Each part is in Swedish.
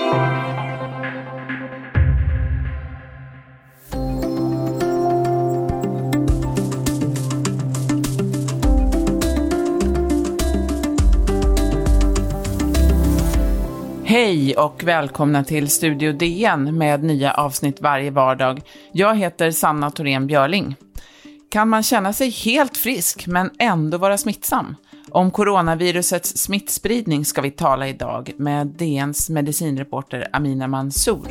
Hej och välkomna till Studio DN med nya avsnitt varje vardag. Jag heter Sanna Thorén Björling. Kan man känna sig helt frisk men ändå vara smittsam? Om coronavirusets smittspridning ska vi tala idag med DNs medicinreporter Amina Mansour.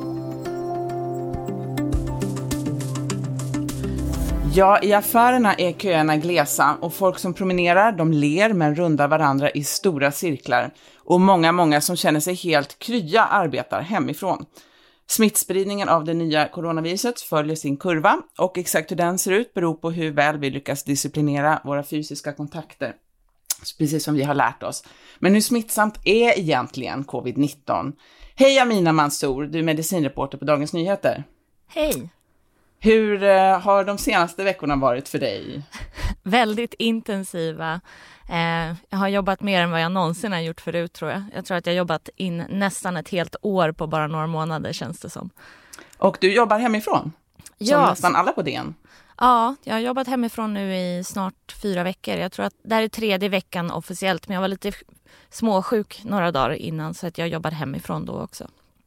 Ja, i affärerna är köerna glesa och folk som promenerar, de ler men rundar varandra i stora cirklar. Och många som känner sig helt krya arbetar hemifrån. Smittspridningen av det nya coronaviruset följer sin kurva och exakt hur den ser ut beror på hur väl vi lyckas disciplinera våra fysiska kontakter. Precis som vi har lärt oss. Men hur smittsamt är egentligen covid-19? Hej Amina Mansour, du är medicinreporter på Dagens Nyheter. Hej. Hur har de senaste veckorna varit för dig? Väldigt intensiva. Jag har jobbat mer än vad jag någonsin har gjort förut, tror jag. Jag tror att jag har jobbat in nästan ett helt år på bara några månader, känns det som. Och du jobbar hemifrån? Som nästan alla på DN. Ja, jag har jobbat hemifrån nu i snart 4 veckor. Jag tror att det här är 3:e veckan officiellt, men jag var lite småsjuk några dagar innan så att jag jobbade hemifrån då också.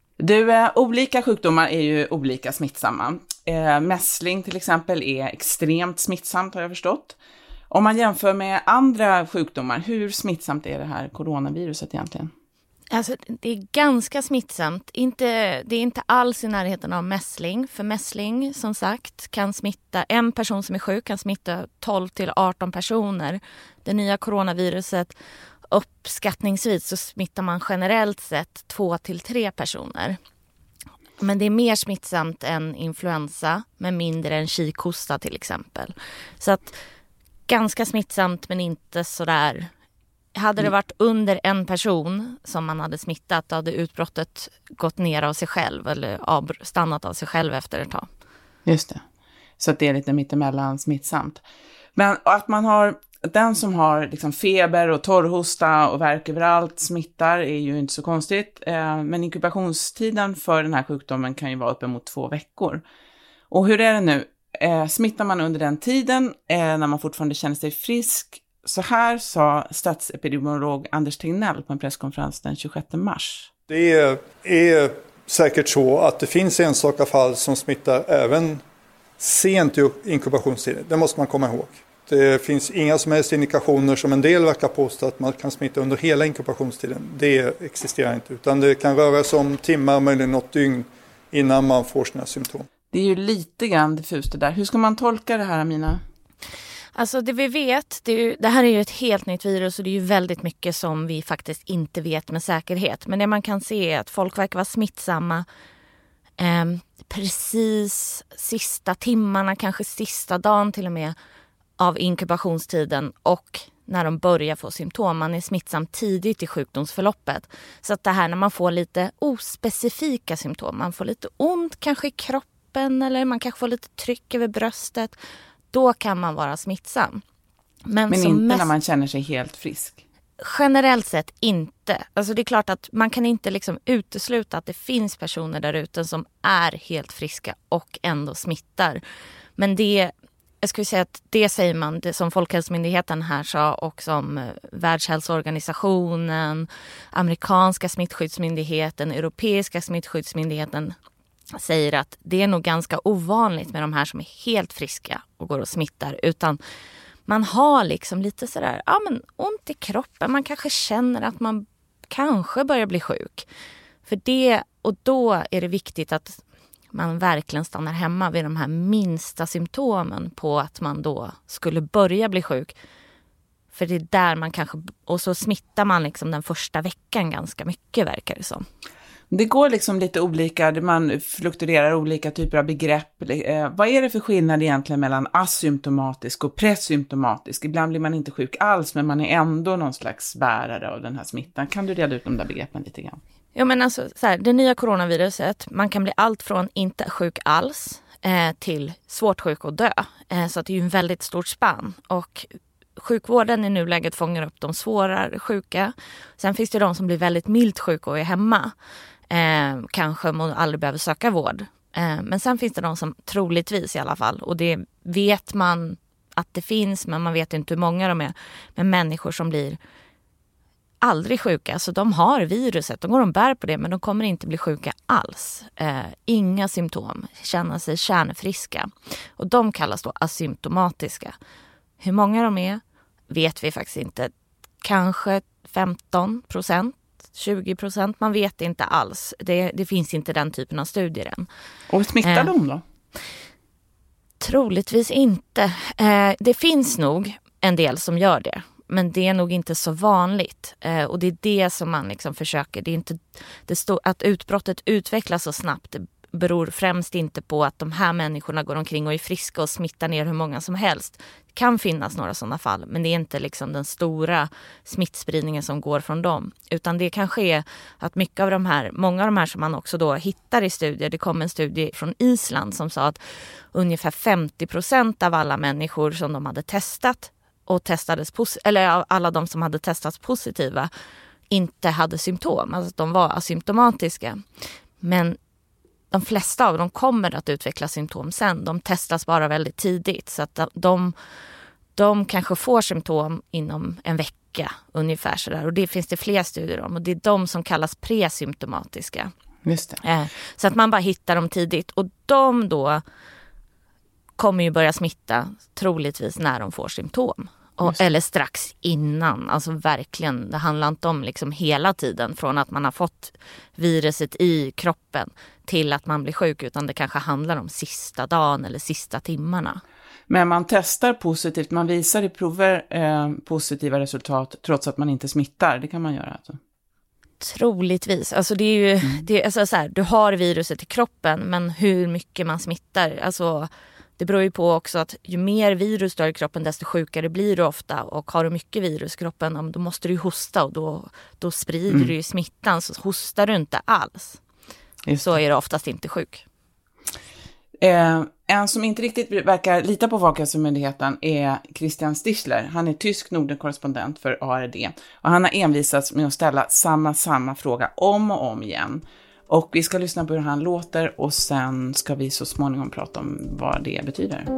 Olika sjukdomar är ju olika smittsamma. Mässling till exempel är extremt smittsamt, har jag förstått. Om man jämför med andra sjukdomar, hur smittsamt är det här coronaviruset egentligen? Alltså, det är ganska smittsamt. Det är inte alls i närheten av mässling. För mässling, som sagt, kan smitta, en person som är sjuk kan smitta 12-18 personer. Det nya coronaviruset, uppskattningsvis så smittar man generellt sett 2-3 personer. Men det är mer smittsamt än influensa, med mindre än kikhosta till exempel. Så att ganska smittsamt, men inte sådär. Hade det varit under en person som man hade smittat, då hade utbrottet gått ner av sig själv eller stannat av sig själv efter ett tag. Just det. Så att det är lite mittemellan smittsamt. Men att man har den som har liksom feber och torrhosta och värk överallt smittar är ju inte så konstigt. Men inkubationstiden för den här sjukdomen kan ju vara uppemot 2 veckor. Och hur är det nu? Smittar man under den tiden när man fortfarande känner sig frisk? Så här sa statsepidemiolog Anders Tegnell på en presskonferens den 26 mars. Det är säkert så att det finns enstaka fall som smittar även sent i inkubationstiden. Det måste man komma ihåg. Det finns inga som helst indikationer som en del verkar påstå att man kan smitta under hela inkubationstiden. Det existerar inte, utan det kan röra sig om timmar, möjligen något dygn innan man får sina symptom. Det är ju lite grann diffust det där. Hur ska man tolka det här, Amina? Alltså det vi vet, det här är ju ett helt nytt virus och det är ju väldigt mycket som vi faktiskt inte vet med säkerhet. Men det man kan se är att folk verkar vara smittsamma precis sista timmarna, kanske sista dagen till och med av inkubationstiden och när de börjar få symptom. Man är smittsam tidigt i sjukdomsförloppet. Så att det här när man får lite ospecifika symptom, man får lite ont kanske i kroppen eller man kanske får lite tryck över bröstet, då kan man vara smittsam. Men inte när man känner sig helt frisk? Generellt sett inte. Alltså det är klart att man kan inte liksom utesluta att det finns personer där ute som är helt friska och ändå smittar. Men jag skulle säga att det säger man, det som Folkhälsomyndigheten här sa och som Världshälsoorganisationen, amerikanska smittskyddsmyndigheten, europeiska smittskyddsmyndigheten säger att det är nog ganska ovanligt med de här som är helt friska och går och smittar, utan man har liksom lite sådär, ont i kroppen, man kanske känner att man kanske börjar bli sjuk. För det, och då är det viktigt att man verkligen stannar hemma vid de här minsta symptomen på att man då skulle börja bli sjuk. För det är där man kanske, och så smittar man liksom den första veckan ganska mycket, verkar det som. Det går liksom lite olika, man fluktuerar olika typer av begrepp. Vad är det för skillnad egentligen mellan asymptomatisk och presymptomatisk? Ibland blir man inte sjuk alls, men man är ändå någon slags bärare av den här smittan. Kan du reda ut de där begreppen lite grann? Ja, men alltså så här, det nya coronaviruset, man kan bli allt från inte sjuk alls till svårt sjuk och dö. Så att det är ju en väldigt stort spann. Och sjukvården i nuläget fångar upp de svårare sjuka. Sen finns det de som blir väldigt milt sjuka och är hemma. Kanske man aldrig behöver söka vård. Men sen finns det de som troligtvis i alla fall, och det vet man att det finns, men man vet inte hur många de är, men människor som blir aldrig sjuka. Så de har viruset, de går och bär på det, men de kommer inte bli sjuka alls. Inga symptom, känna sig kärnfriska. Och de kallas då asymptomatiska. Hur många de är vet vi faktiskt inte. Kanske 15%, 20%, man vet inte alls. Det finns inte den typen av studier än. Och smittar de då? Troligtvis inte. Det finns nog en del som gör det. Men det är nog inte så vanligt. Och det är det som man liksom försöker. Det är inte, att utbrottet utvecklas så snabbt. Det beror främst inte på att de här människorna går omkring och är friska och smittar ner hur många som helst. Det kan finnas några sådana fall. Men det är inte liksom den stora smittspridningen som går från dem. Utan det kan ske att många av de här som man också då hittar i studier. Det kom en studie från Island som sa att ungefär 50% av alla människor som de hade testat och alla de som hade testats positiva inte hade symptom, alltså att de var asymptomatiska. Men de flesta av dem kommer att utveckla symptom sen. De testas bara väldigt tidigt, så att de kanske får symptom inom en vecka ungefär sådär. Och det finns det fler studier om, och det är de som kallas presymptomatiska. Just det. Så att man bara hittar dem tidigt, och de då kommer ju börja smitta troligtvis när de får symptom. Eller strax innan. Alltså verkligen, det handlar inte om liksom hela tiden från att man har fått viruset i kroppen till att man blir sjuk, utan det kanske handlar om sista dagen eller sista timmarna. Men man testar positivt, man visar i prover positiva resultat trots att man inte smittar. Det kan man göra alltså. Troligtvis. Alltså det är ju alltså så här, du har viruset i kroppen, men hur mycket man smittar, alltså det beror ju på också att ju mer virus du har i kroppen, desto sjukare blir du ofta. Och har du mycket virus i kroppen, då måste du ju hosta, och då sprider du ju smittan. Så hostar du inte alls, så är du oftast inte sjuk. En som inte riktigt verkar lita på Folkhälsomyndigheten är Christian Stichler. Han är tysk Nordenkorrespondent för ARD. Och han har envisats med att ställa samma fråga om och om igen. Och vi ska lyssna på hur han låter, och sen ska vi så småningom prata om vad det betyder.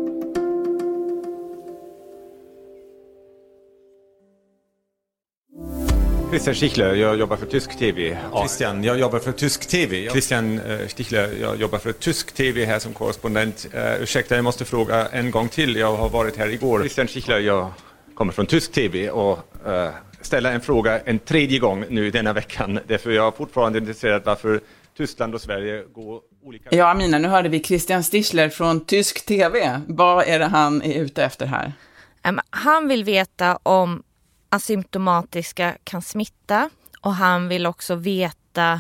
Christian Stichler, jag jobbar för tysk TV. Christian, jag jobbar för tysk TV. Christian Stichler, jag jobbar för tysk TV här som korrespondent. Ursäkta, jag måste fråga en gång till. Jag har varit här igår. Christian Stichler, jag kommer från tysk TV och ställa en fråga en tredje gång nu denna veckan. Därför jag är fortfarande intresserad varför Tyskland och Sverige går olika... Ja, Amina, nu hörde vi Christian Stichler från tysk TV. Vad är det han är ute efter här? Han vill veta om asymptomatiska kan smitta, och han vill också veta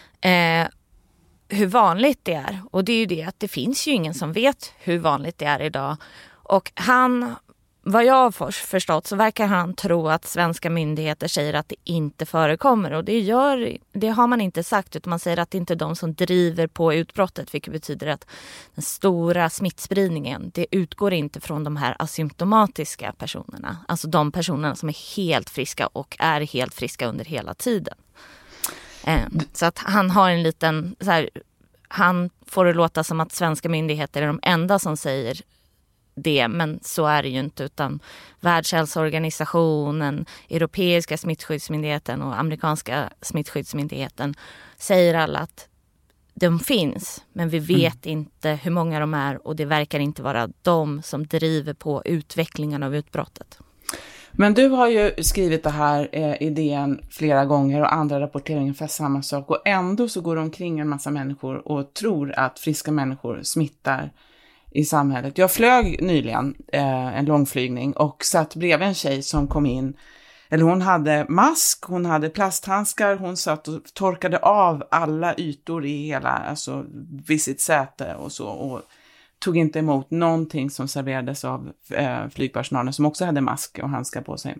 hur vanligt det är. Och det är ju det att det finns ju ingen som vet hur vanligt det är idag. Och vad jag har förstått, så verkar han tro att svenska myndigheter säger att det inte förekommer. Och det har man inte sagt, utan man säger att det inte är de som driver på utbrottet. Vilket betyder att den stora smittspridningen, det utgår inte från de här asymptomatiska personerna. Alltså de personerna som är helt friska och är helt friska under hela tiden. Så att han har en liten... han får det låta som att svenska myndigheter är de enda som säger det, men så är det ju inte, utan Världshälsoorganisationen, Europeiska smittskyddsmyndigheten och amerikanska smittskyddsmyndigheten säger alla att de finns, men vi vet inte hur många de är, och det verkar inte vara de som driver på utvecklingen av utbrottet. Men du har ju skrivit det här idén flera gånger, och andra rapporterar ungefär samma sak, och ändå så går det omkring en massa människor och tror att friska människor smittar i samhället. Jag flög nyligen en långflygning och satt bredvid en tjej som kom in. Eller hon hade mask, hon hade plasthandskar, hon satt och torkade av alla ytor i hela, alltså vid sitt säte och så. Och tog inte emot någonting som serverades av flygpersonalen som också hade mask och handskar på sig.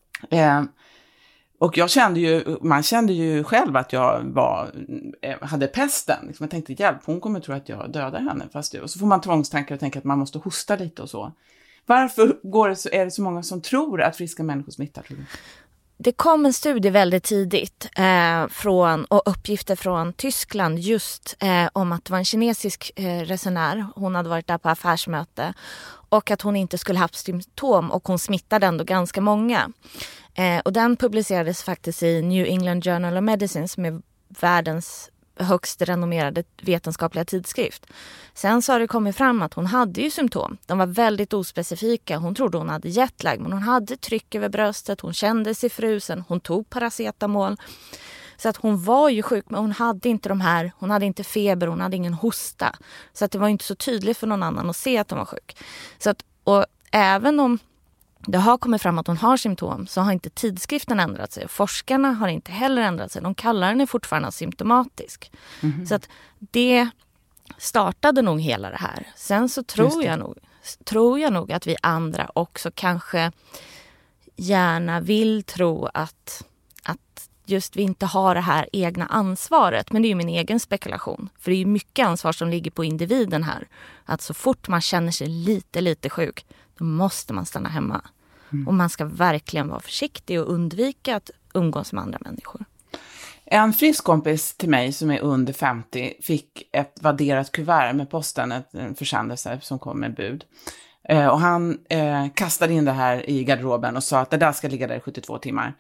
Och man kände ju själv att jag hade pesten. Liksom jag tänkte, hjälp, hon kommer tro att jag dödar henne. Och så får man tvångstankar och tänker att man måste hosta lite och så. Varför är det så många som tror att friska människor smittar, tror du? Det kom en studie väldigt tidigt och uppgifter från Tyskland just om att det var en kinesisk resenär. Hon hade varit där på affärsmöte och att hon inte skulle haft symptom och hon smittade ändå ganska många. Och den publicerades faktiskt i New England Journal of Medicine som är världens högst renommerade vetenskapliga tidskrift. Sen så har det kommit fram att hon hade ju symptom. De var väldigt ospecifika. Hon trodde hon hade jetlag, men hon hade tryck över bröstet. Hon kände sig frusen. Hon tog paracetamol. Så att hon var ju sjuk, men hon hade inte de här. Hon hade inte feber, hon hade ingen hosta. Så att det var inte så tydligt för någon annan att se att hon var sjuk. Så att, och även om det har kommit fram att hon har symptom så har inte tidskriften ändrat sig. Forskarna har inte heller ändrat sig. De kallar henne fortfarande symptomatisk. Mm-hmm. Så att det startade nog hela det här. Sen så tror jag nog att vi andra också kanske gärna vill tro att just vi inte har det här egna ansvaret. Men det är ju min egen spekulation. För det är ju mycket ansvar som ligger på individen här. Att så fort man känner sig lite sjuk, då måste man stanna hemma. Mm. Och man ska verkligen vara försiktig och undvika att umgås med andra människor. En frisk kompis till mig som är under 50 fick ett vadderat kuvert med posten, en försändelse som kom med bud. Och han kastade in det här i garderoben och sa att det där ska ligga där i 72 timmar.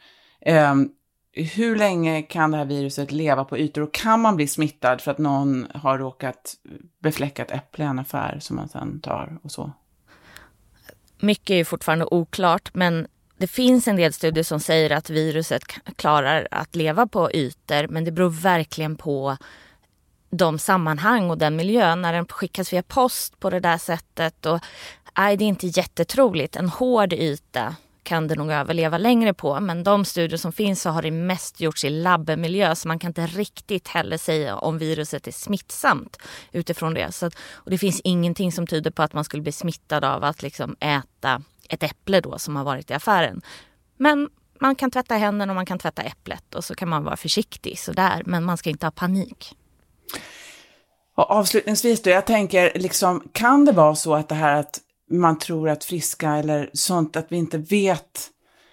Hur länge kan det här viruset leva på ytor och kan man bli smittad för att någon har råkat befläcka ett äpple i en affär som man sedan tar och så? Mycket är fortfarande oklart, men det finns en del studier som säger att viruset klarar att leva på ytor, men det beror verkligen på de sammanhang och den miljö när den skickas via post på det där sättet. Och det är inte jättetroligt. En hård yta kan det nog överleva längre på, men de studier som finns så har det mest gjorts i labbmiljö, så man kan inte riktigt heller säga om viruset är smittsamt utifrån det. Så och det finns ingenting som tyder på att man skulle bli smittad av att liksom äta ett äpple då som har varit i affären. Men man kan tvätta händerna och man kan tvätta äpplet och så kan man vara försiktig sådär, men man ska inte ha panik. Och avslutningsvis då, jag tänker liksom, kan det vara så att det här att man tror att friska eller sånt, att vi inte vet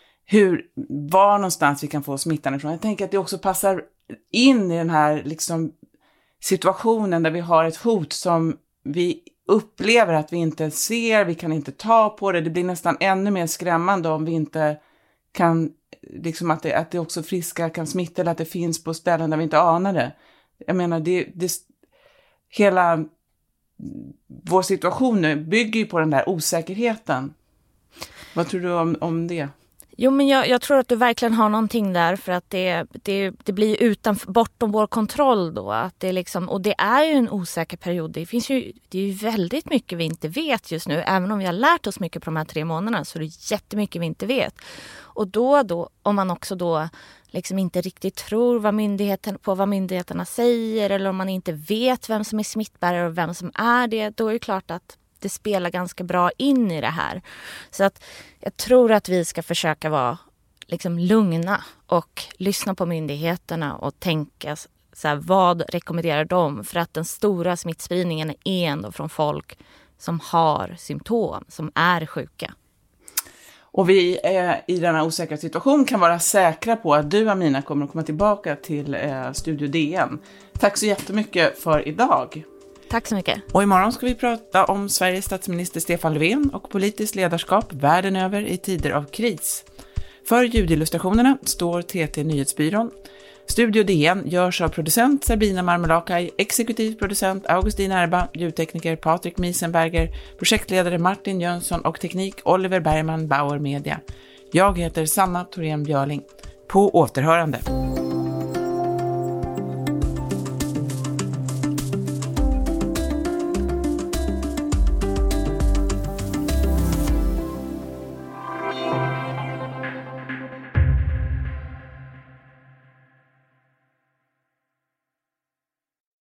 var någonstans vi kan få smittan ifrån. Jag tänker att det också passar in i den här liksom situationen där vi har ett hot som vi upplever att vi inte ser, vi kan inte ta på det. Det blir nästan ännu mer skrämmande om vi inte kan, liksom att det också friska kan smitta eller att det finns på ställen där vi inte anar det. Jag menar, hela vår situation nu bygger ju på den där osäkerheten. Vad tror du om det? Jo, men jag tror att du verkligen har någonting där, för att det blir bortom vår kontroll då. Att det liksom, och det är ju en osäker period. Det är ju väldigt mycket vi inte vet just nu. Även om vi har lärt oss mycket på de här 3 månaderna så är det jättemycket vi inte vet. Och då om man också då liksom inte riktigt tror vad myndigheterna säger, eller om man inte vet vem som är smittbärare och vem som är det, då är det klart att det spelar ganska bra in i det här. Så att jag tror att vi ska försöka vara liksom lugna och lyssna på myndigheterna och tänka så här, vad rekommenderar de? För att den stora smittspridningen är ändå från folk som har symptom, som är sjuka. Och vi i denna osäkra situation kan vara säkra på att du, Amina, kommer att komma tillbaka till Studio DN. Tack så jättemycket för idag. Tack så mycket. Och imorgon ska vi prata om Sveriges statsminister Stefan Löfven och politiskt ledarskap världen över i tider av kris. För ljudillustrationerna står TT Nyhetsbyrån. Studio DN görs av producent Sabina Marmelakai, exekutiv producent Augustin Erba, ljudtekniker Patrik Miesenberger, projektledare Martin Jönsson och teknik Oliver Bergman, Bauer Media. Jag heter Sanna Thorén Björling. På återhörande.